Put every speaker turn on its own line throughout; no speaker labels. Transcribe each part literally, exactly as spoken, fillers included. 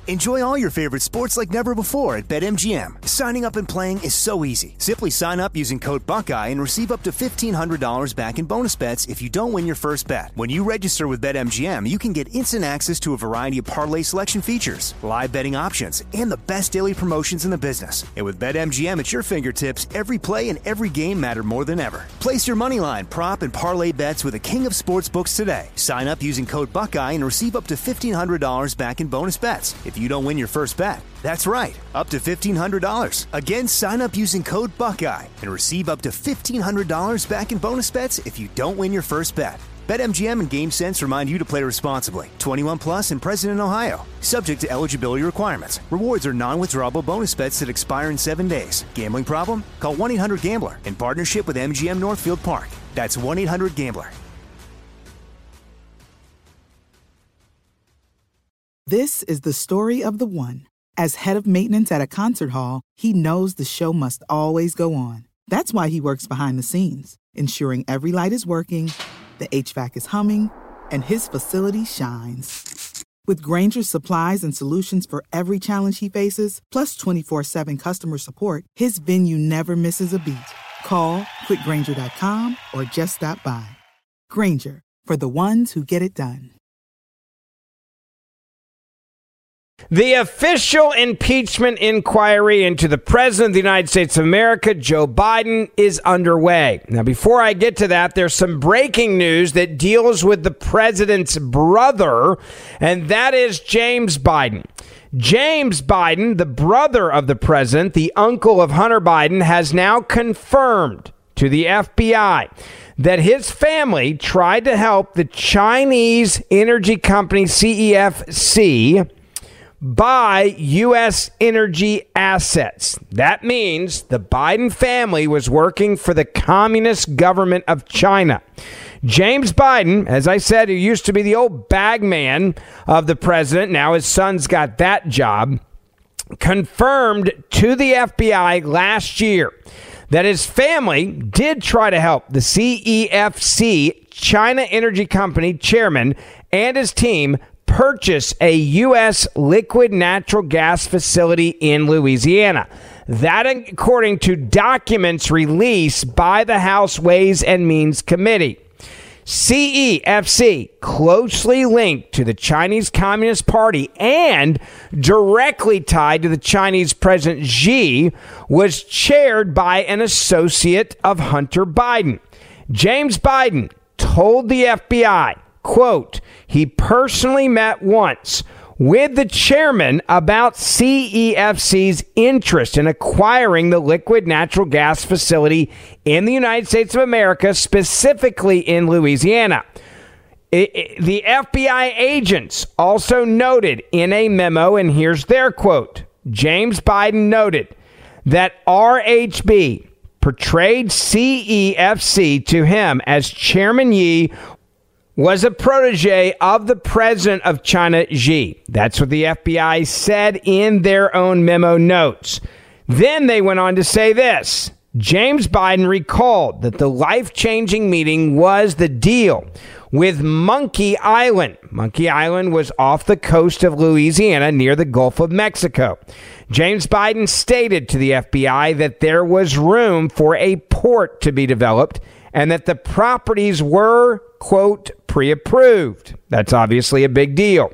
Enjoy all your favorite sports like never before at BetMGM. Signing up and playing is so easy. Simply sign up using code Buckeye and receive up to fifteen hundred dollars back in bonus bets if you don't win your first bet. When you register with BetMGM, you can get instant access to a variety of parlay selection features, live betting options, and the best daily promotions in the business. And with BetMGM at your fingertips, every play and every game matter more than ever. Place your moneyline, prop, and parlay bets with the king of sportsbooks today. Sign up using code Buckeye and receive up to fifteen hundred dollars back in bonus bets if you don't win your first bet. That's right, up to fifteen hundred dollars. Again, sign up using code Buckeye and receive up to fifteen hundred dollars back in bonus bets if you don't win your first bet. BetMGM and GameSense remind you to play responsibly. twenty-one plus and present in Ohio. Subject to eligibility requirements. Rewards are non-withdrawable bonus bets that expire in seven days. Gambling problem? Call one eight hundred gambler in partnership with M G M Northfield Park. That's one eight hundred gambler.
This is the story of the one. As head of maintenance at a concert hall, he knows the show must always go on. That's why he works behind the scenes, ensuring every light is working, the H V A C is humming, and his facility shines. With Grainger's supplies and solutions for every challenge he faces, plus twenty-four seven customer support, his venue never misses a beat. Call quick grainger dot com or just stop by. Grainger, for the ones who get it done.
The official impeachment inquiry into the President of the United States of America, Joe Biden, is underway. Now, before I get to that, there's some breaking news that deals with the president's brother, and that is James Biden. James Biden, the brother of the president, the uncle of Hunter Biden, has now confirmed to the F B I that his family tried to help the Chinese energy company C E F C buy U S energy assets. That means the Biden family was working for the communist government of China. James Biden, as I said, who used to be the old bagman of the president, now his son's got that job, confirmed to the F B I last year that his family did try to help the C E F C, China Energy Company chairman, and his team purchase a U S liquid natural gas facility in Louisiana. That, according to documents released by the House Ways and Means Committee. C E F C, closely linked to the Chinese Communist Party and directly tied to the Chinese President Xi, was chaired by an associate of Hunter Biden. James Biden told the F B I, quote, he personally met once with the chairman about C E F C's interest in acquiring the liquid natural gas facility in the United States of America, specifically in Louisiana. It, it, the F B I agents also noted in a memo, and here's their quote, James Biden noted that R H B portrayed C E F C to him as Chairman Yi was a protege of the president of China, Xi. That's what the F B I said in their own memo notes. Then they went on to say this. James Biden recalled that the life-changing meeting was the deal with Monkey Island. Monkey Island was off the coast of Louisiana near the Gulf of Mexico. James Biden stated to the F B I that there was room for a port to be developed and that the properties were, quote, pre-approved. That's obviously a big deal.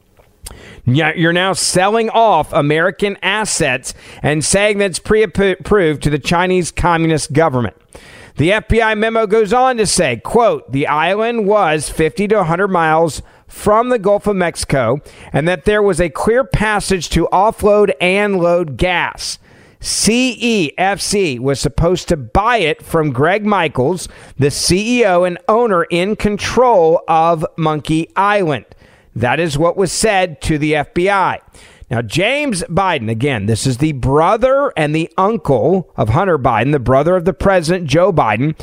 You're now selling off American assets and saying that's pre-approved to the Chinese Communist government. The F B I memo goes on to say, quote, the island was fifty to one hundred miles from the Gulf of Mexico and that there was a clear passage to offload and load gas. C E F C was supposed to buy it from Greg Michaels, the C E O and owner in control of Monkey Island. That is what was said to the F B I. Now, James Biden, again, this is the brother and the uncle of Hunter Biden, the brother of the president, Joe Biden,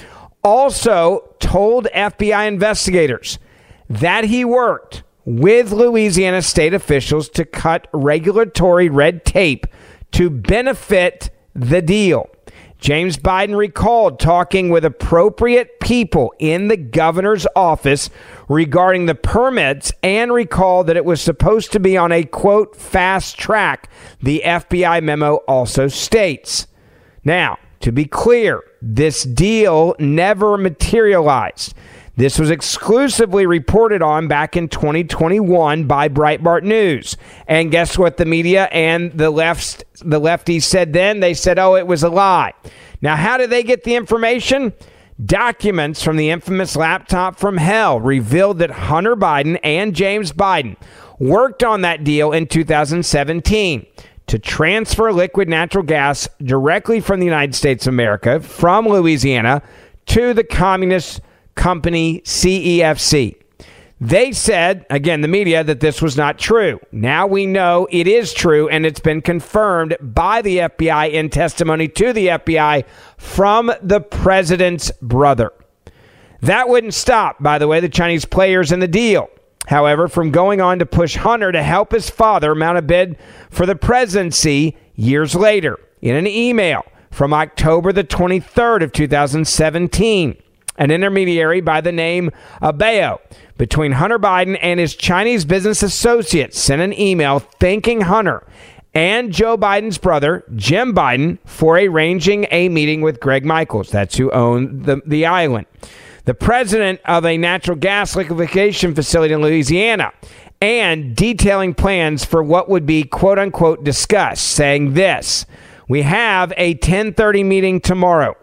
also told F B I investigators that he worked with Louisiana state officials to cut regulatory red tape to benefit the deal. James Biden recalled talking with appropriate people in the governor's office regarding the permits and recalled that it was supposed to be on a, quote, fast track, the F B I memo also states. Now, to be clear, this deal never materialized. This was exclusively reported on back in twenty twenty-one by Breitbart News. And guess what the media and the left, the lefties said then? They said, oh, it was a lie. Now, how did they get the information? Documents from the infamous laptop from hell revealed that Hunter Biden and James Biden worked on that deal in two thousand seventeen to transfer liquid natural gas directly from the United States of America, from Louisiana, to the communist company C E F C. They said, again, the media, that this was not true. Now we know it is true, and it's been confirmed by the F B I in testimony to the F B I from the president's brother. That wouldn't stop, by the way, the Chinese players in the deal, however, from going on to push Hunter to help his father mount a bid for the presidency years later. In an email from October the twenty-third of two thousand seventeen, an intermediary by the name of Bao between Hunter Biden and his Chinese business associates sent an email thanking Hunter and Joe Biden's brother, Jim Biden, for arranging a meeting with Greg Michaels. That's who owned the, the island, the president of a natural gas liquefaction facility in Louisiana, and detailing plans for what would be, quote unquote, discussed, saying this: we have a ten thirty meeting tomorrow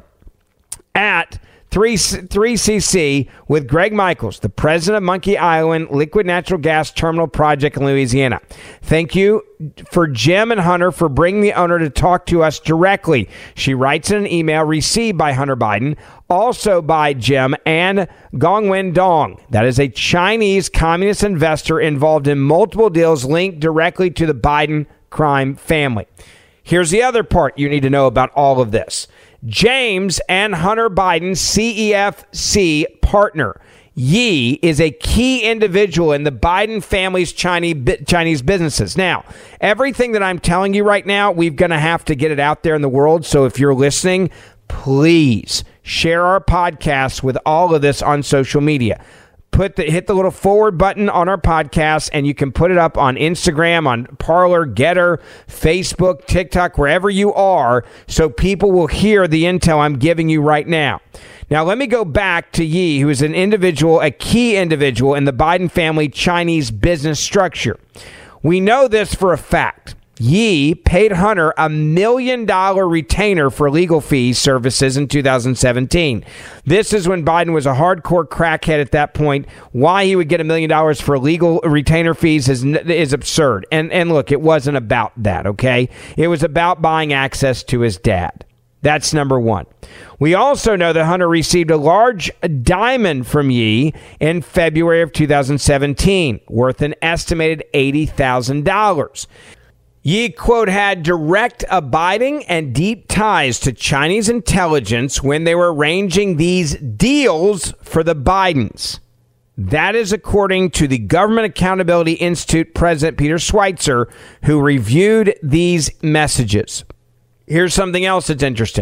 at three C C with Greg Michaels, the president of Monkey Island Liquid Natural Gas Terminal Project in Louisiana. Thank you for Jim and Hunter for bringing the owner to talk to us directly, she writes in an email received by Hunter Biden, also by Jim and Gongwen Dong. That is a Chinese communist investor involved in multiple deals linked directly to the Biden crime family. Here's the other part you need to know about all of this. James and Hunter Biden's C E F C partner, Yi, is a key individual in the Biden family's Chinese Chinese businesses. Now, everything that I'm telling you right now, we're going to have to get it out there in the world. So if you're listening, please share our podcast with all of this on social media. Put the hit the little forward button on our podcast, and you can put it up on Instagram, on Parler, Getter, Facebook, TikTok, wherever you are, so people will hear the intel I'm giving you right now. Now, let me go back to Yi, who is an individual, a key individual in the Biden family Chinese business structure. We know this for a fact. Yi paid Hunter a million dollar retainer for legal fees services in two thousand seventeen. This is when Biden was a hardcore crackhead at that point. Why he would get a million dollars for legal retainer fees is is absurd. And and look, it wasn't about that, okay? It was about buying access to his dad. That's number one. We also know that Hunter received a large diamond from Yi in February of two thousand seventeen, worth an estimated eighty thousand dollars. Yi, quote, had direct, abiding, and deep ties to Chinese intelligence when they were arranging these deals for the Bidens. That is according to the Government Accountability Institute President Peter Schweizer, who reviewed these messages. Here's something else that's interesting.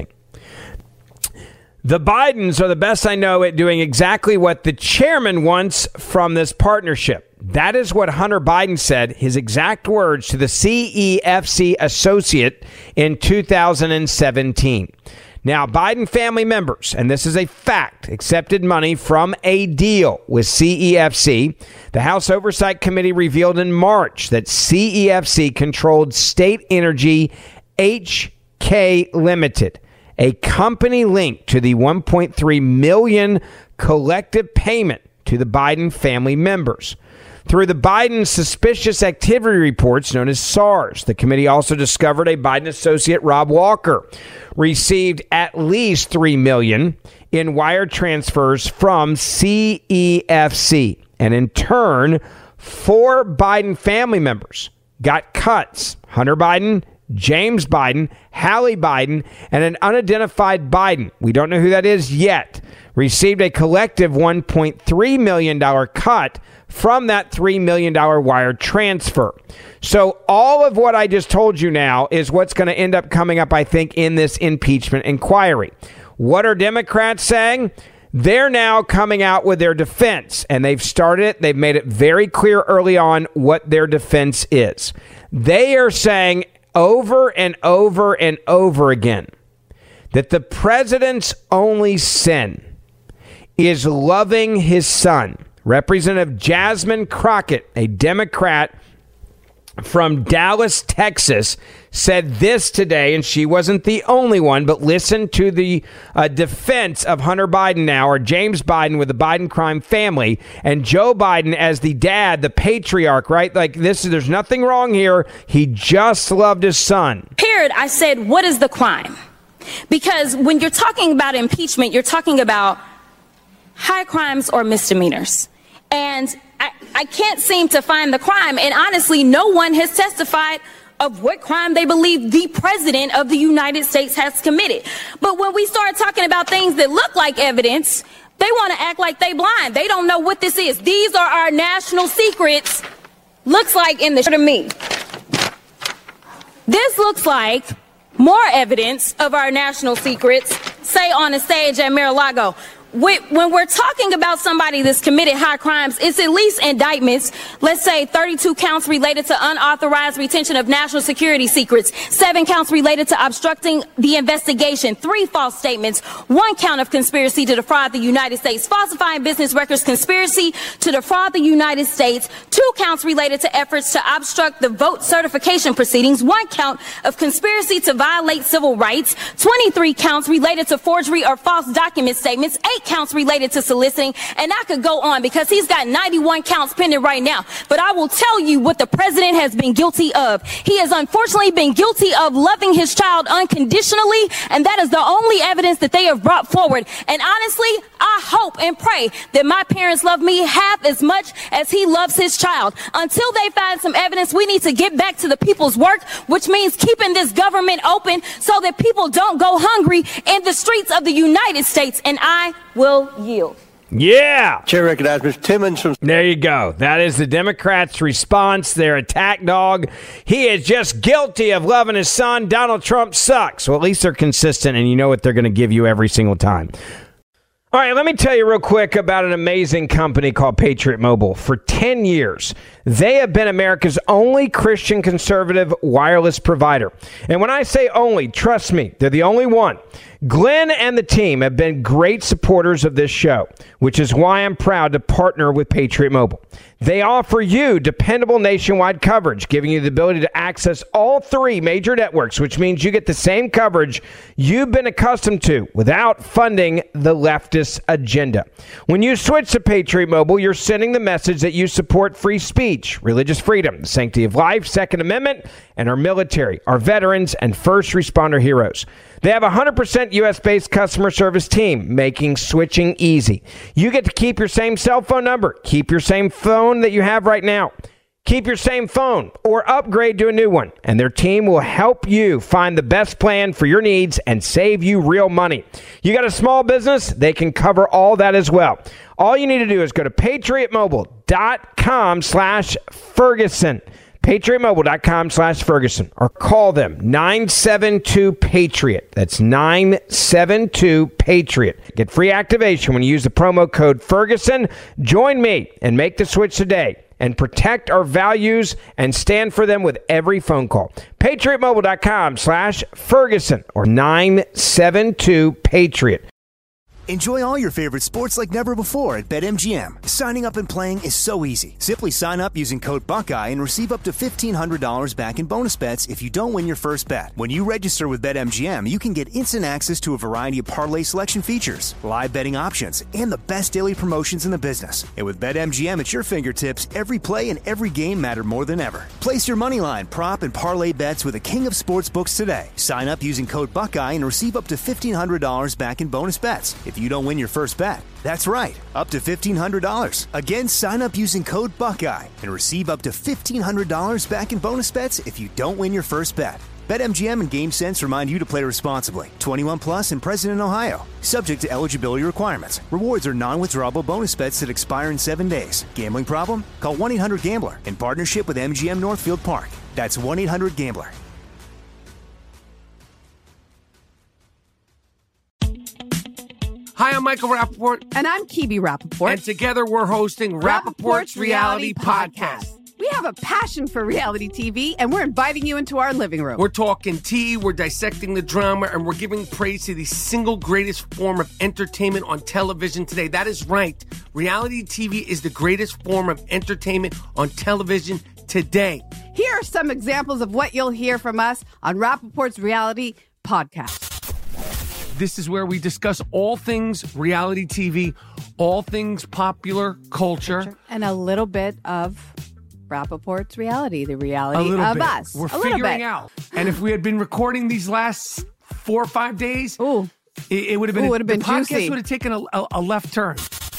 The Bidens are the best I know at doing exactly what the chairman wants from this partnership. That is what Hunter Biden said, his exact words, to the C E F C associate in two thousand seventeen. Now, Biden family members, and this is a fact, accepted money from a deal with C E F C. The House Oversight Committee revealed in March that C E F C controlled State Energy H K Limited, a company linked to the one point three million dollars collective payment to the Biden family members. Through the Biden Suspicious Activity Reports, known as SARS, the committee also discovered a Biden associate, Rob Walker, received at least three million dollars in wire transfers from C E F C. And in turn, four Biden family members got cuts. Hunter Biden, James Biden, Hallie Biden, and an unidentified Biden. We don't know who that is yet. received a collective one point three million dollars cut from that three million dollars wire transfer. So all of what I just told you now is what's going to end up coming up, I think, in this impeachment inquiry. What are Democrats saying? They're now coming out with their defense, and they've started it. They've made it very clear early on what their defense is. They are saying over and over and over again that the president's only sin is loving his son. Representative Jasmine Crockett, a Democrat from Dallas, Texas, said this today, and she wasn't the only one, but listen to the uh, defense of Hunter Biden now, or James Biden with the Biden crime family, and Joe Biden as the dad, the patriarch, right? Like this, there's nothing wrong here. He just loved his son.
Period. I said, what is the crime? Because when you're talking about impeachment, you're talking about high crimes or misdemeanors. And I, I can't seem to find the crime. And honestly, no one has testified of what crime they believe the president of the United States has committed. But when we start talking about things that look like evidence, they want to act like they blind. They don't know what this is. These are our national secrets. Looks like in the to me. This looks like more evidence of our national secrets, say on a stage at Mar-a-Lago. When we're talking about somebody that's committed high crimes, it's at least indictments. Let's say thirty-two counts related to unauthorized retention of national security secrets, seven counts related to obstructing the investigation, three false statements, one count of conspiracy to defraud the United States, falsifying business records, conspiracy to defraud the United States, two counts related to efforts to obstruct the vote certification proceedings, one count of conspiracy to violate civil rights, twenty-three counts related to forgery or false document statements, eight counts related to soliciting, and I could go on because he's got ninety-one counts pending right now. But I will tell you what the president has been guilty of. He has unfortunately been guilty of loving his child unconditionally, and that is the only evidence that they have brought forward. And honestly, I hope and pray that my parents love me half as much as he loves his child. Until they find some evidence, we need to get back to the people's work, which means keeping this government open so that people don't go hungry in the streets of the United States. And I will yield.
Yeah.
Chair recognizes Mister Timmons from...
There you go. That is the Democrats' response. Their attack dog. He is just guilty of loving his son. Donald Trump sucks. Well, at least they're consistent, and you know what they're going to give you every single time. All right, let me tell you real quick about an amazing company called Patriot Mobile. For ten years, they have been America's only Christian conservative wireless provider. And when I say only, trust me, they're the only one. Glenn and the team have been great supporters of this show, which is why I'm proud to partner with Patriot Mobile. They offer you dependable nationwide coverage, giving you the ability to access all three major networks, which means you get the same coverage you've been accustomed to without funding the leftist agenda. When you switch to Patriot Mobile, you're sending the message that you support free speech, religious freedom, the sanctity of life, Second Amendment, and our military, our veterans, and first responder heroes. They have a one hundred percent U S-based customer service team, making switching easy. You get to keep your same cell phone number, keep your same phone that you have right now, keep your same phone, or upgrade to a new one, and their team will help you find the best plan for your needs and save you real money. You got a small business? They can cover all that as well. All you need to do is go to patriotmobile.com slash Ferguson. PatriotMobile.com slash Ferguson, or call them nine seven two Patriot. That's nine seven two Patriot. Get free activation when you use the promo code Ferguson. Join me and make the switch today and protect our values and stand for them with every phone call. PatriotMobile.com slash Ferguson or nine seven two Patriot.
Enjoy all your favorite sports like never before at BetMGM. Signing up and playing is so easy. Simply sign up using code Buckeye and receive up to fifteen hundred dollars back in bonus bets if you don't win your first bet. When you register with BetMGM, you can get instant access to a variety of parlay selection features, live betting options, and the best daily promotions in the business. And with BetMGM at your fingertips, every play and every game matter more than ever. Place your moneyline, prop, and parlay bets with the king of sportsbooks today. Sign up using code Buckeye and receive up to fifteen hundred dollars back in bonus bets if you don't win your first bet. That's right, up to fifteen hundred dollars. Again, sign up using code Buckeye and receive up to fifteen hundred dollars back in bonus bets if you don't win your first bet. BetMGM and GameSense remind you to play responsibly. twenty-one plus and present in Ohio. Subject to eligibility requirements. Rewards are non-withdrawable bonus bets that expire in seven days. Gambling problem? Call one eight hundred gambler in partnership with M G M Northfield Park. That's one eight hundred gambler.
Hi, I'm Michael Rappaport.
And I'm Kibi Rappaport.
And together we're hosting Rappaport's, Rappaport's Reality, Reality Podcast. Podcast.
We have a passion for reality T V, and we're inviting you into our living room.
We're talking tea, we're dissecting the drama, and we're giving praise to the single greatest form of entertainment on television today. That is right. Reality T V is the greatest form of entertainment on television today.
Here are some examples of what you'll hear from us on Rappaport's Reality Podcast.
This is where we discuss all things reality T V, all things popular culture.
And a little bit of Rappaport's reality, the reality
of
bit. us.
We're
a
figuring out. And if we had been recording these last four or five days,
Ooh.
it, it would have been,
Ooh, would have been
the podcast
juicy.
would have taken a, a, a left turn.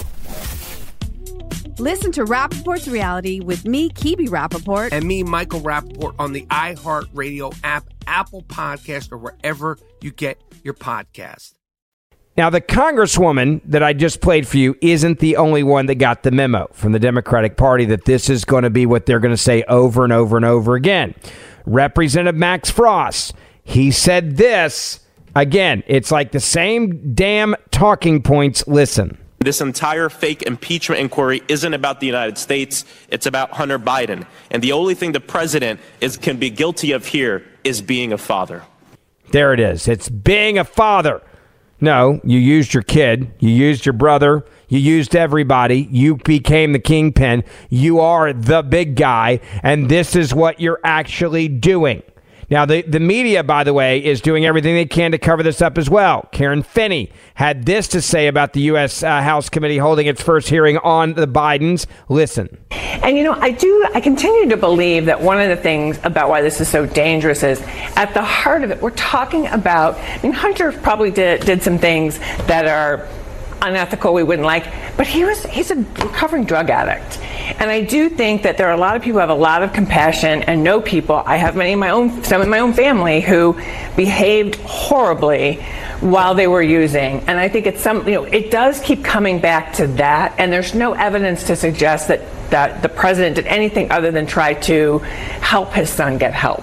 Listen to Rappaport's Reality with me, Kibi Rappaport.
And me, Michael Rappaport, on the iHeartRadio app, Apple Podcast, or wherever you get your podcast.
Now, the congresswoman that I just played for you isn't the only one that got the memo from the Democratic Party that this is going to be what they're going to say over and over and over again. Representative Max Frost, he said this. Again, it's like the same damn talking points. Listen.
This entire fake impeachment inquiry isn't about the United States. It's about Hunter Biden. And the only thing the president is can be guilty of here is being a father.
There it is. It's being a father. No, you used your kid. You used your brother. You used everybody. You became the kingpin. You are the big guy. And this is what you're actually doing. Now, the, the media, by the way, is doing everything they can to cover this up as well. Karen Finney had this to say about the U S Uh, House Committee holding its first hearing on the Bidens. Listen.
And, you know, I do, I continue to believe that one of the things about why this is so dangerous is at the heart of it, we're talking about, I mean, Hunter probably did, did some things that are unethical, we wouldn't like, but he was he's a recovering drug addict. And I do think that there are a lot of people who have a lot of compassion and know people. I have many in my own, some in my own family who behaved horribly while they were using. And I think it's some, you know, it does keep coming back to that. And there's no evidence to suggest that, that the president did anything other than try to help his son get help.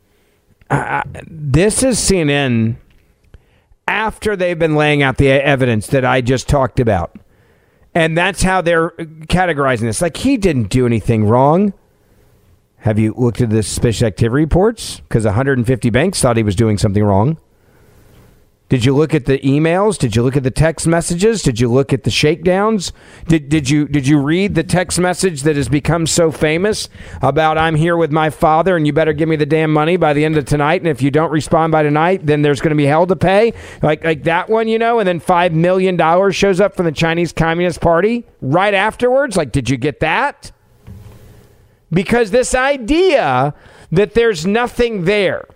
Uh, this is C N N after they've been laying out the evidence that I just talked about. And that's how they're categorizing this. Like, he didn't do anything wrong. Have you looked at the suspicious activity reports? Because one hundred fifty banks thought he was doing something wrong. Did you look at the emails? Did you look at the text messages? Did you look at the shakedowns? Did did you did you read the text message that has become so famous about I'm here with my father and you better give me the damn money by the end of tonight, and if you don't respond by tonight, then there's going to be hell to pay? Like like that one, you know, and then five million dollars shows up from the Chinese Communist Party right afterwards? Like, did you get that? Because this idea that there's nothing there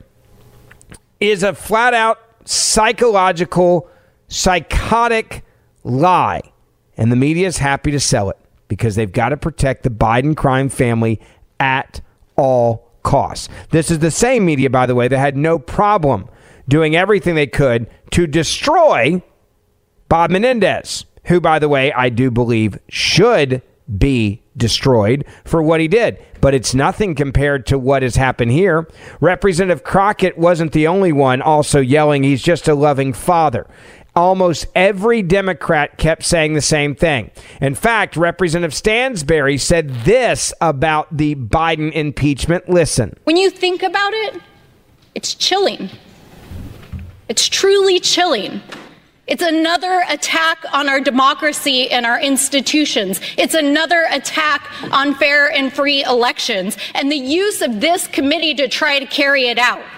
is a flat out psychological, psychotic lie. And the media is happy to sell it because they've got to protect the Biden crime family at all costs. This is the same media, by the way, that had no problem doing everything they could to destroy Bob Menendez, who, by the way, I do believe should be destroyed for what he did. But it's nothing compared to what has happened here. Representative Crockett wasn't the only one also yelling he's just a loving father. Almost every Democrat kept saying the same thing. In fact, Representative Stansberry said this about the Biden impeachment. Listen.
When you think about it, it's chilling. It's truly chilling. It's another attack on our democracy and our institutions. It's another attack on fair and free elections and the use of this committee to try to carry it out.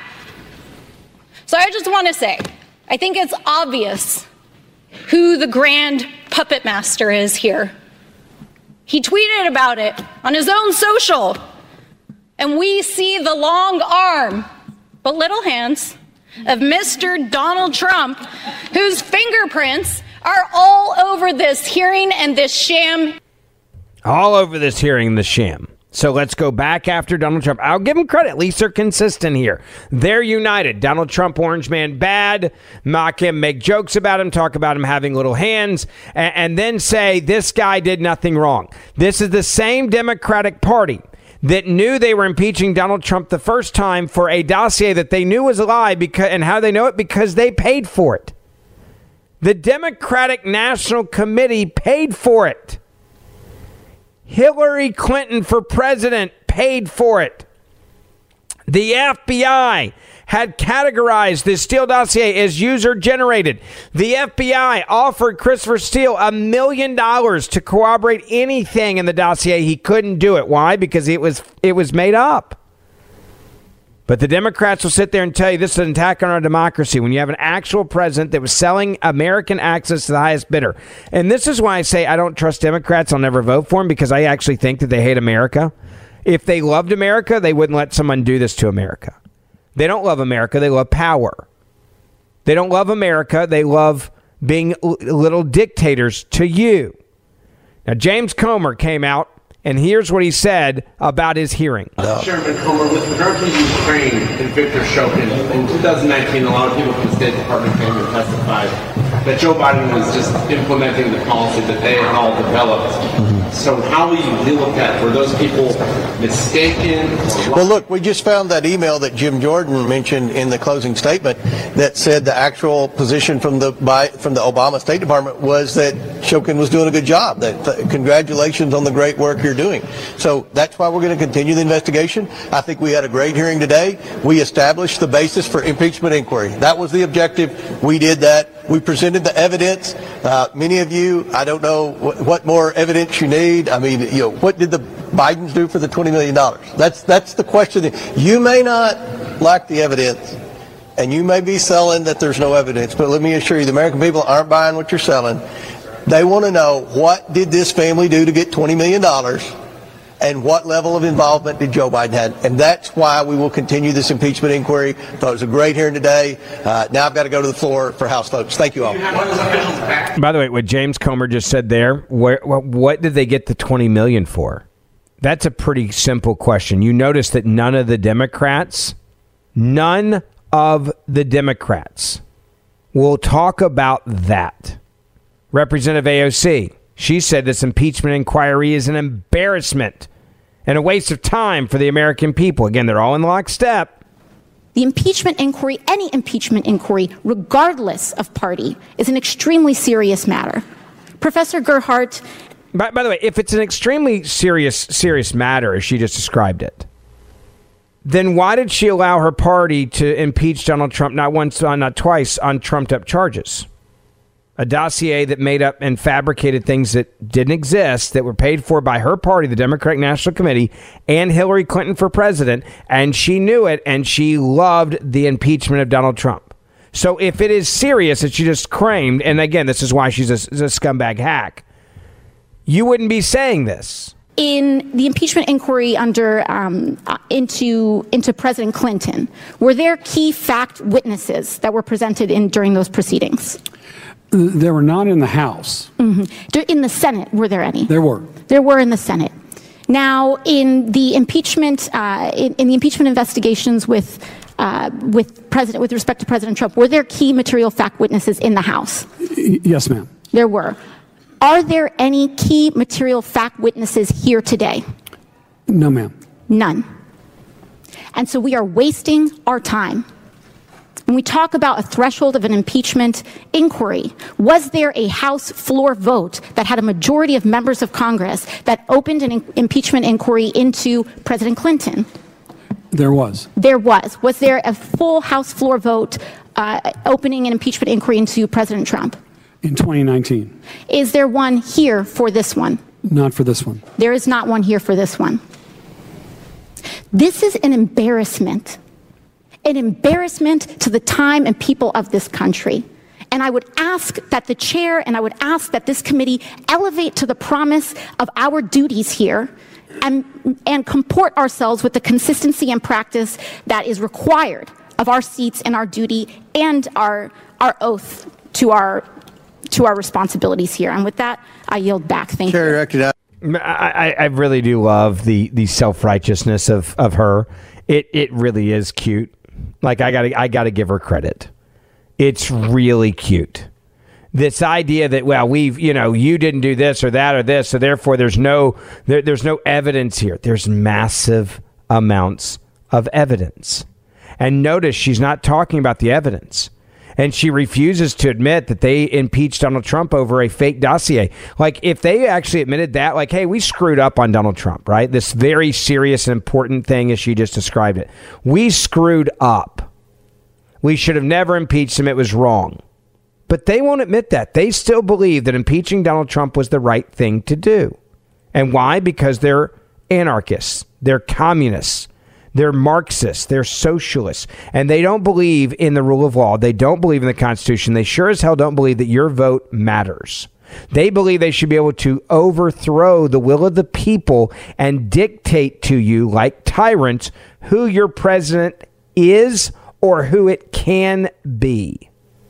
So I just want to say, I think it's obvious who the grand puppet master is here. He tweeted about it on his own social, and we see the long arm, but little hands, of Mister Donald Trump, whose fingerprints are all over this hearing and this sham.
All over this hearing and this sham. So let's go back after Donald Trump. I'll give them credit. At least they're consistent here. They're united. Donald Trump, orange man, bad. Mock him, make jokes about him, talk about him having little hands, and, and then say this guy did nothing wrong. This is the same Democratic Party that knew they were impeaching Donald Trump the first time for a dossier that they knew was a lie. Because, and how they know it? Because they paid for it. The Democratic National Committee paid for it. Hillary Clinton for president paid for it. The F B I had categorized this Steele dossier as user-generated. The F B I offered Christopher Steele a million dollars to corroborate anything in the dossier. He couldn't do it. Why? Because it was it was made up. But the Democrats will sit there and tell you this is an attack on our democracy when you have an actual president that was selling American access to the highest bidder. And this is why I say I don't trust Democrats. I'll never vote for them because I actually think that they hate America. If they loved America, they wouldn't let someone do this to America. They don't love America. They love power. They don't love America. They love being little dictators to you. Now, James Comer came out, and here's what he said about his hearing.
No. Chairman Comer, with regard to Ukraine and Viktor Shokin, in two thousand nineteen, a lot of people from the State Department came and testified that Joe Biden was just implementing the policy that they had all developed. Mm-hmm. So how will you deal with that? Were those people mistaken?
Well, look, we just found that email that Jim Jordan mentioned in the closing statement that said the actual position from the by, from the Obama State Department was that Shokin was doing a good job. That uh, congratulations on the great work you're doing. So that's why we're going to continue the investigation. I think we had a great hearing today. We established the basis for impeachment inquiry. That was the objective. We did that. We presented the evidence. Uh, many of you, I don't know what, what more evidence you need. I mean, you know, what did the Bidens do for the twenty million dollars? That's that's the question. You may not lack the evidence, and you may be selling that there's no evidence, but let me assure you, the American people aren't buying what you're selling. They want to know, what did this family do to get twenty million dollars? And what level of involvement did Joe Biden have? And that's why we will continue this impeachment inquiry. Thought it was a great hearing today. Uh, now I've got to go to the floor for House votes. Thank you all.
By the way, what James Comer just said there, where, what did they get the twenty million dollars for? That's a pretty simple question. You notice that none of the Democrats, none of the Democrats will talk about that. Representative A O C, she said this impeachment inquiry is an embarrassment and a waste of time for the American people. Again, they're all in lockstep.
The impeachment inquiry, any impeachment inquiry, regardless of party, is an extremely serious matter. Professor Gerhardt.
By, by the way, if it's an extremely serious, serious matter, as she just described it, then why did she allow her party to impeach Donald Trump not once, uh, not twice, on trumped-up charges? A dossier that made up and fabricated things that didn't exist, that were paid for by her party, the Democratic National Committee, and Hillary Clinton for president, and she knew it, and she loved the impeachment of Donald Trump. So if it is serious that she just claimed, and again, this is why she's a, a scumbag hack, you wouldn't be saying this.
In the impeachment inquiry under um, uh, into into President Clinton, were there key fact witnesses that were presented in during those proceedings?
They were not in the House.
Mm-hmm. In the Senate, were there any?
There were.
There were in the Senate. Now, in the impeachment, uh, in, in the impeachment investigations with uh, with President, with respect to President Trump, were there key material fact witnesses in the House?
Y- yes, ma'am.
There were. Are there any key material fact witnesses here today?
No, ma'am.
None. And so we are wasting our time. When we talk about a threshold of an impeachment inquiry, was there a House floor vote that had a majority of members of Congress that opened an in- impeachment inquiry into President Clinton?
There was.
There was. Was there a full House floor vote uh, opening an impeachment inquiry into President Trump?
In twenty nineteen.
Is there one here for this one?
Not for this one.
There is not one here for this one. This is an embarrassment. An embarrassment to the time and people of this country. And I would ask that the chair and I would ask that this committee elevate to the promise of our duties here and, and comport ourselves with the consistency and practice that is required of our seats and our duty and our, our oath to our to our responsibilities here. And with that, I yield back. Thank
Chair,
you.
directed out.
I, I really do love the the self-righteousness of, of her. It it really is cute. Like I gotta I gotta give her credit. It's really cute. This idea that, well, we've, you know, you didn't do this or that or this, so therefore there's no there, there's no evidence here. There's massive amounts of evidence. And notice she's not talking about the evidence. And she refuses to admit that they impeached Donald Trump over a fake dossier. Like, if they actually admitted that, like, hey, we screwed up on Donald Trump, right? This very serious and important thing, as she just described it. We screwed up. We should have never impeached him. It was wrong. But they won't admit that. They still believe that impeaching Donald Trump was the right thing to do. And why? Because they're anarchists. They're communists. They're Marxists. They're socialists. And they don't believe in the rule of law. They don't believe in the Constitution. They sure as hell don't believe that your vote matters. They believe they should be able to overthrow the will of the people and dictate to you, like tyrants, who your president is or who it can be.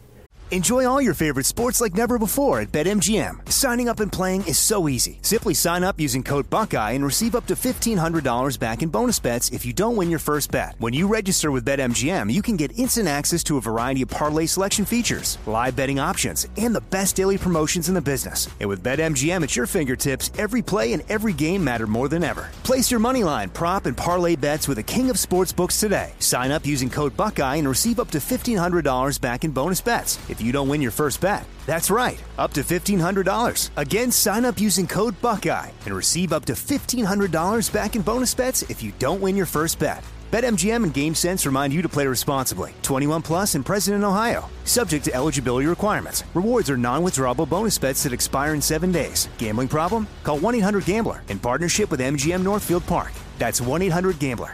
Enjoy all your favorite sports like never before at BetMGM. Signing up and playing is so easy. Simply sign up using code Buckeye and receive up to fifteen hundred dollars back in bonus bets if you don't win your first bet. When you register with BetMGM, you can get instant access to a variety of parlay selection features, live betting options, and the best daily promotions in the business. And with BetMGM at your fingertips, every play and every game matter more than ever. Place your moneyline, prop, and parlay bets with the king of sportsbooks today. Sign up using code Buckeye and receive up to fifteen hundred dollars back in bonus bets if you don't win your first bet. That's right, up to fifteen hundred dollars. Again, sign up using code Buckeye and receive up to fifteen hundred dollars back in bonus bets if you don't win your first bet. BetMGM and GameSense remind you to play responsibly. twenty-one plus and present in Ohio. Subject to eligibility requirements. Rewards are non-withdrawable bonus bets that expire in seven days. Gambling problem? Call one eight hundred gambler in partnership with M G M Northfield Park. That's one eight hundred gambler.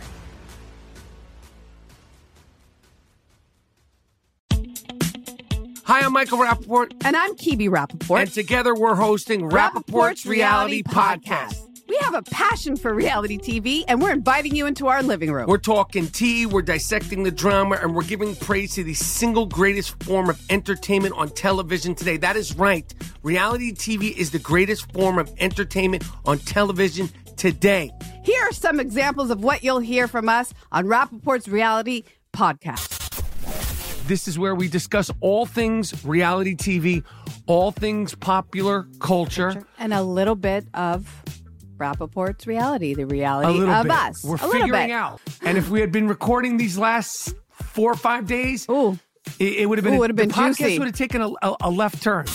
Hi, I'm Michael Rappaport.
And I'm Kibi Rappaport.
And together we're hosting Rappaport's, Rappaport's Reality, Reality Podcast. Podcast.
We have a passion for reality T V, and we're inviting you into our living room.
We're talking tea, we're dissecting the drama, and we're giving praise to the single greatest form of entertainment on television today. That is right. Reality T V is the greatest form of entertainment on television today.
Here are some examples of what you'll hear from us on Rappaport's Reality Podcast.
This is where we discuss all things reality T V, all things popular culture.
And a little bit of Rappaport's reality, the reality of
bit.
us.
We're
a
figuring out. And if we had been recording these last four or five days,
Ooh.
it, it would have been,
Ooh, would have been
the podcast
juicy.
would have taken a, a, a left turn.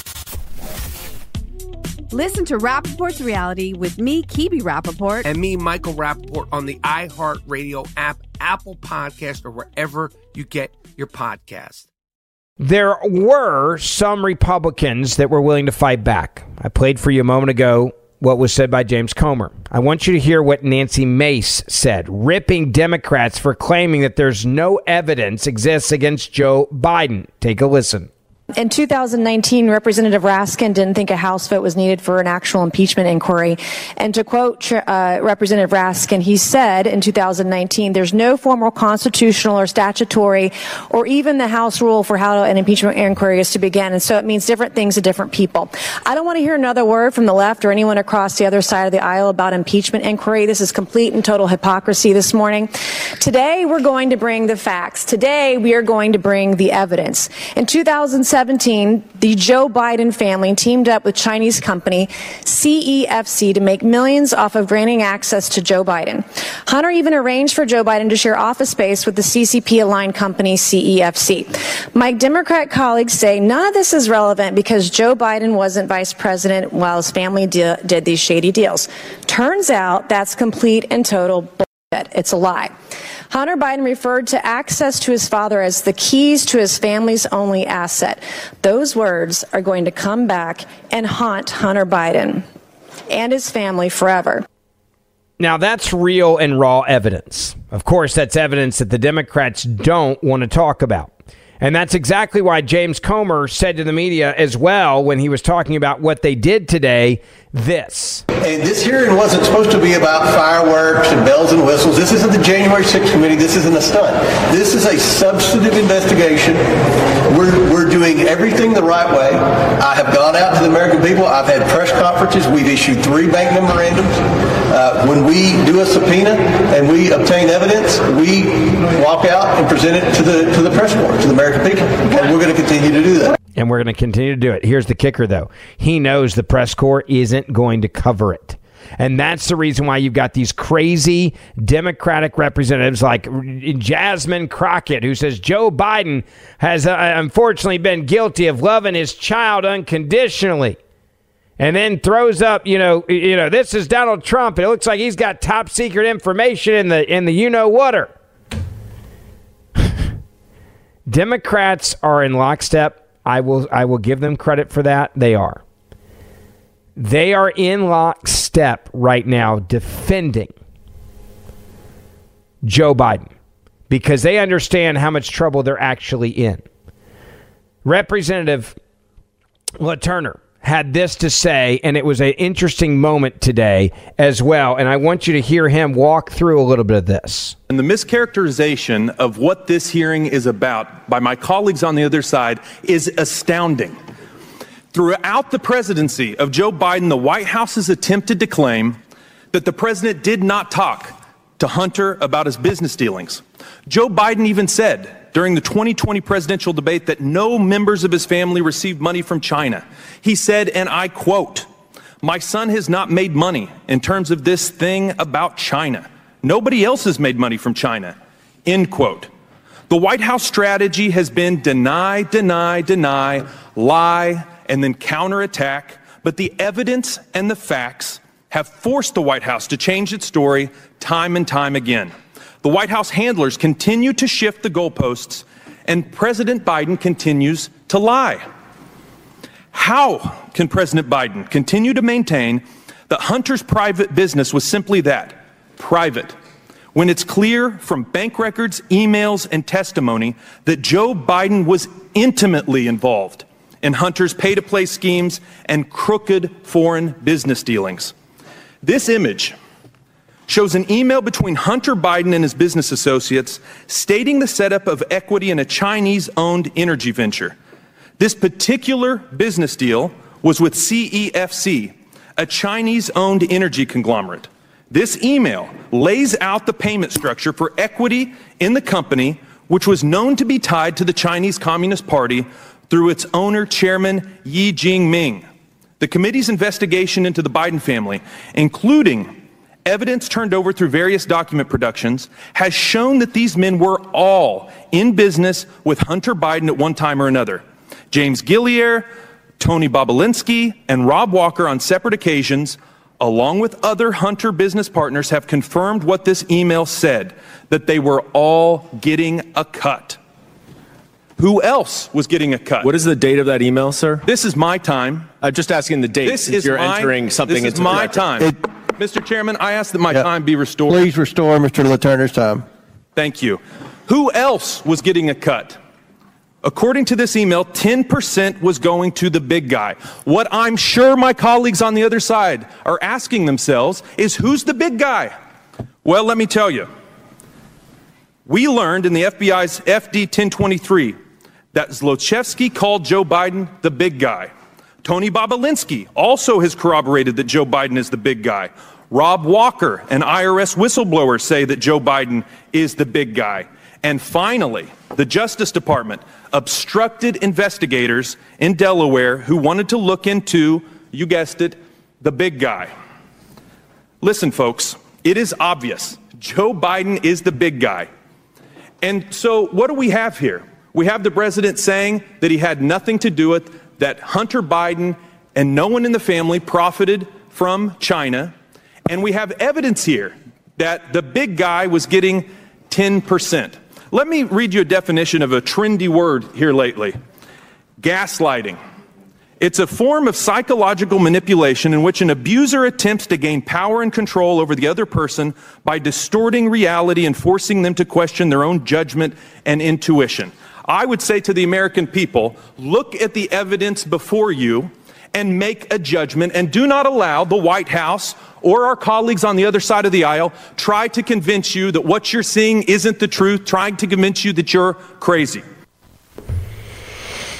Listen to Rappaport's Reality with me, Kibi Rappaport.
And me, Michael Rappaport, on the iHeartRadio app, Apple Podcast, or wherever you get your podcast.
There were some Republicans that were willing to fight back. I played for you a moment ago what was said by James Comer. I want you to hear what Nancy Mace said, ripping Democrats for claiming that there's no evidence exists against Joe Biden. Take a listen.
In two thousand nineteen, Representative Raskin didn't think a House vote was needed for an actual impeachment inquiry. And to quote uh, Representative Raskin, he said in two thousand nineteen, there's no formal constitutional or statutory or even the House rule for how an impeachment inquiry is to begin. And so it means different things to different people. I don't want to hear another word from the left or anyone across the other side of the aisle about impeachment inquiry. This is complete and total hypocrisy this morning. Today, we're going to bring the facts. Today, we are going to bring the evidence. In two thousand seventeen, the Joe Biden family teamed up with Chinese company C E F C to make millions off of granting access to Joe Biden. Hunter even arranged for Joe Biden to share office space with the C C P-aligned company C E F C. My Democrat colleagues say none of this is relevant because Joe Biden wasn't vice president while his family de- did these shady deals. Turns out that's complete and total bullshit. It's a lie. Hunter Biden referred to access to his father as the keys to his family's only asset. Those words are going to come back and haunt Hunter Biden and his family forever.
Now, that's real and raw evidence. Of course, that's evidence that the Democrats don't want to talk about. And that's exactly why James Comer said to the media as well when he was talking about what they did today, this.
And this hearing wasn't supposed to be about fireworks and bells and whistles. This isn't the January sixth committee. This isn't a stunt. This is a substantive investigation. We're, we're doing everything the right way. I have gone out to the American people. I've had press conferences. We've issued three bank memorandums. Uh, when we do a subpoena and we obtain evidence, we walk out and present it to the to the press corps, to the American people. And we're going to continue to do that.
And we're going to continue to do it. Here's the kicker, though. He knows the press corps isn't going to cover it. And that's the reason why you've got these crazy Democratic representatives like Jasmine Crockett, who says Joe Biden has uh, unfortunately been guilty of loving his child unconditionally. And then throws up, you know, you know, this is Donald Trump. It looks like he's got top secret information in the in the you-know-whatter. Democrats are in lockstep. I will I will give them credit for that. They are. They are in lockstep right now defending Joe Biden because they understand how much trouble they're actually in. Representative LaTurner had this to say, and it was an interesting moment today as well. And I want you to hear him walk through a little bit of this.
And the mischaracterization of what this hearing is about by my colleagues on the other side is astounding. Throughout the presidency of Joe Biden, the White House has attempted to claim that the president did not talk to Hunter about his business dealings. Joe Biden even said during the twenty twenty presidential debate that no members of his family received money from China. He said, and I quote, "My son has not made money in terms of this thing about China. Nobody else has made money from China," end quote. The White House strategy has been deny, deny, deny, lie, and then counterattack. But the evidence and the facts have forced the White House to change its story time and time again. The White House handlers continue to shift the goalposts, and President Biden continues to lie. How can President Biden continue to maintain that Hunter's private business was simply that, private, when it's clear from bank records, emails, and testimony that Joe Biden was intimately involved in Hunter's pay-to-play schemes and crooked foreign business dealings? This image shows an email between Hunter Biden and his business associates stating the setup of equity in a Chinese-owned energy venture. This particular business deal was with C E F C, a Chinese-owned energy conglomerate. This email lays out the payment structure for equity in the company, which was known to be tied to the Chinese Communist Party through its owner, Chairman Yi Jinping. The committee's investigation into the Biden family, including evidence turned over through various document productions, has shown that these men were all in business with Hunter Biden at one time or another. James Gillier, Tony Bobulinski, and Rob Walker on separate occasions, along with other Hunter business partners, have confirmed what this email said, that they were all getting a cut. Who else was getting a cut?
What is the date of that email, sir?
This is my time.
I'm just asking the date.
This
since
is
you're
my,
entering something
This is
into
my
the record.
time.
It,
Mister Chairman, I ask that my
yeah.
time be restored.
Please restore Mister LaTurner's time.
Thank you. Who else was getting a cut? According to this email, ten percent was going to the big guy. What I'm sure my colleagues on the other side are asking themselves is, who's the big guy? Well, let me tell you. We learned in the F B I's F D ten twenty-three that Zlochevsky called Joe Biden the big guy. Tony Bobulinski also has corroborated that Joe Biden is the big guy. Rob Walker, an I R S whistleblower, say that Joe Biden is the big guy. And finally, the Justice Department obstructed investigators in Delaware who wanted to look into, you guessed it, the big guy. Listen, folks, it is obvious. Joe Biden is the big guy. And so what do we have here? We have the president saying that he had nothing to do with it, that Hunter Biden and no one in the family profited from China. And we have evidence here that the big guy was getting ten percent. Let me read you a definition of a trendy word here lately. Gaslighting. It's a form of psychological manipulation in which an abuser attempts to gain power and control over the other person by distorting reality and forcing them to question their own judgment and intuition. I would say to the American people, look at the evidence before you and make a judgment, and do not allow the White House or our colleagues on the other side of the aisle try to convince you that what you're seeing isn't the truth, trying to convince you that you're crazy.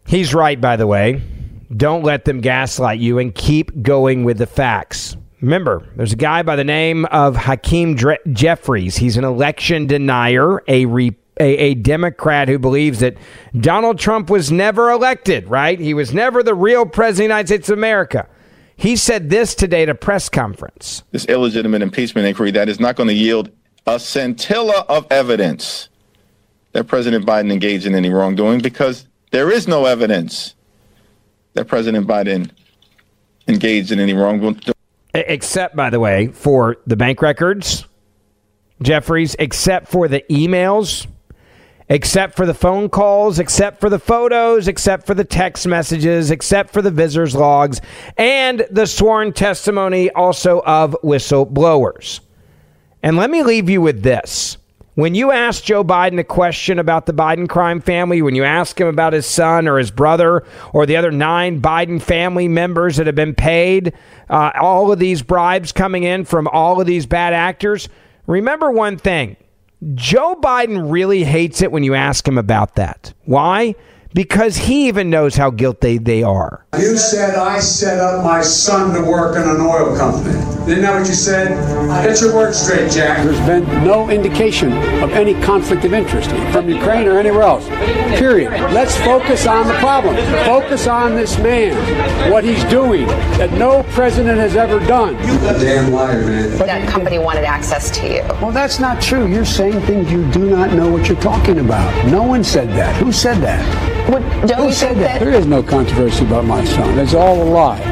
He's right, by the way. Don't let them gaslight you and keep going with the facts. Remember, there's a guy by the name of Hakeem Dre- Jeffries. He's an election denier, a, re- a a Democrat who believes that Donald Trump was never elected, right? He was never the real president of the United States of America. He said this today at a press conference.
This illegitimate impeachment inquiry that is not going to yield a scintilla of evidence that President Biden engaged in any wrongdoing, because there is no evidence that President Biden engaged in any wrongdoing.
Except, by the way, for the bank records, Jeffries, except for the emails, except for the phone calls, except for the photos, except for the text messages, except for the visitors logs, and the sworn testimony also of whistleblowers. And let me leave you with this. When you ask Joe Biden a question about the Biden crime family, when you ask him about his son or his brother or the other nine Biden family members that have been paid, uh, all of these bribes coming in from all of these bad actors, remember one thing. Joe Biden really hates it when you ask him about that. Why? Because he even knows how guilty they are.
You said I set up my son to work in an oil company. Isn't that what you said? Get your words straight, Jack.
There's been no indication of any conflict of interest from Ukraine or anywhere else. Period. Let's focus on the problem. Focus on this man, what he's doing, that no president has ever done.
You damn liar, man.
But that company wanted access to you.
Well, that's not true. You're saying things you do not know what you're talking about. No one said that. Who said that?
What, don't
Who
you
said
think
that?
that?
There is no controversy about my son. That's all a lie.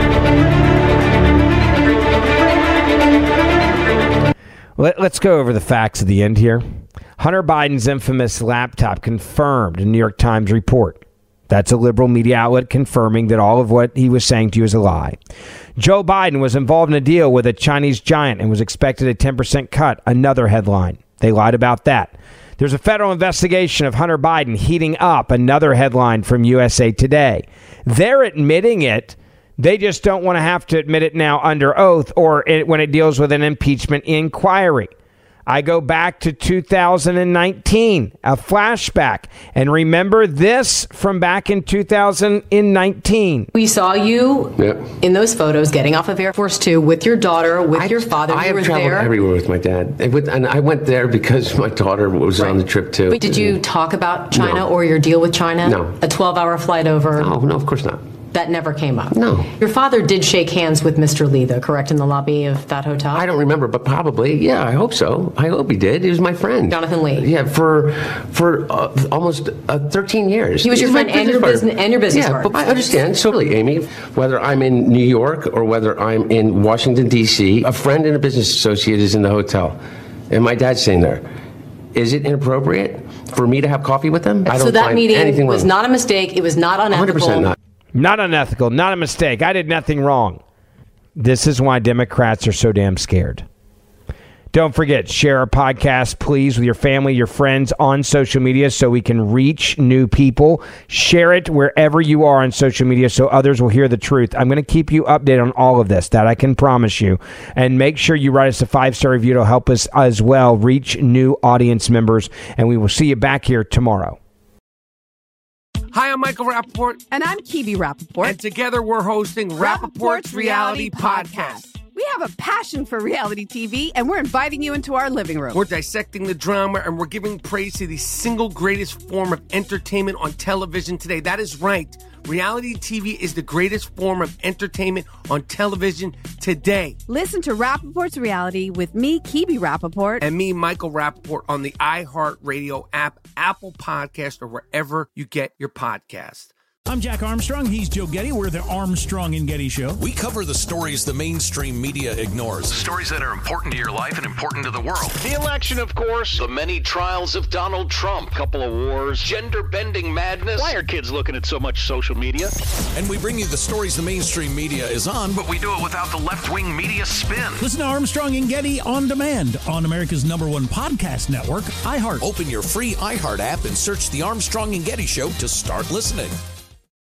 Let, let's go over the facts at the end here. Hunter Biden's infamous laptop confirmed in New York Times report. That's a liberal media outlet confirming that all of what he was saying to you is a lie. Joe Biden was involved in a deal with a Chinese giant and was expected a ten percent cut. Another headline. They lied about that. There's a federal investigation of Hunter Biden heating up. Another headline from U S A Today. They're admitting it. They just don't want to have to admit it now under oath or it, when it deals with an impeachment inquiry. I go back to two thousand nineteen, a flashback. And remember this from back in two thousand nineteen.
We saw you
yep.
in those photos getting off of Air Force Two with your daughter, with
I,
your father.
I
you
have
were
traveled
there.
everywhere with my dad. And I went there because my daughter was right. on the trip too.
But did you talk about China
no.
or your deal with China?
No.
A twelve-hour flight over?
No, no, of course not.
That never came up?
No.
Your father did shake hands with Mister Lee, though, correct, in the lobby of that hotel?
I don't remember, but probably. Yeah, I hope so. I hope he did. He was my friend.
Jonathan Lee.
Yeah, for for uh, almost uh, thirteen years.
He was your friend and your, business, and your business
Yeah,
partner.
but I understand. So really, Amy, whether I'm in New York or whether I'm in Washington, D C, a friend and a business associate is in the hotel, and my dad's staying there. Is it inappropriate for me to have coffee with them? I don't
so that
find
meeting
anything
was
wrong.
not a mistake. It was not unethical.
one hundred percent not.
Not unethical, not a mistake. I did nothing wrong. This is why Democrats are so damn scared. Don't forget, share our podcast, please, with your family, your friends on social media so we can reach new people. Share it wherever you are on social media so others will hear the truth. I'm going to keep you updated on all of this, that I can promise you. And make sure you write us a five-star review to help us as well reach new audience members. And we will see you back here tomorrow.
Hi, I'm Michael Rappaport.
And I'm Kibi Rappaport.
And together we're hosting Rappaport's Reality Podcast.
We have a passion for reality T V, and we're inviting you into our living room.
We're dissecting the drama, and we're giving praise to the single greatest form of entertainment on television today. That is right. Reality T V is the greatest form of entertainment on television today.
Listen to Rappaport's Reality with me, Kibi Rappaport.
And me, Michael Rappaport, on the iHeartRadio app, Apple Podcast, or wherever you get your podcast.
I'm Jack Armstrong. He's Joe Getty. We're the Armstrong and Getty Show.
We cover the stories the mainstream media ignores. Stories that are important to your life and important to the world.
The election, of course. The many trials of Donald Trump. Couple of wars. Gender-bending madness. Why are kids looking at so much social media?
And we bring you the stories the mainstream media is on, but we do it without the left-wing media spin.
Listen to Armstrong and Getty on demand on America's number one podcast network, iHeart.
Open your free iHeart app and search the Armstrong and Getty Show to start listening.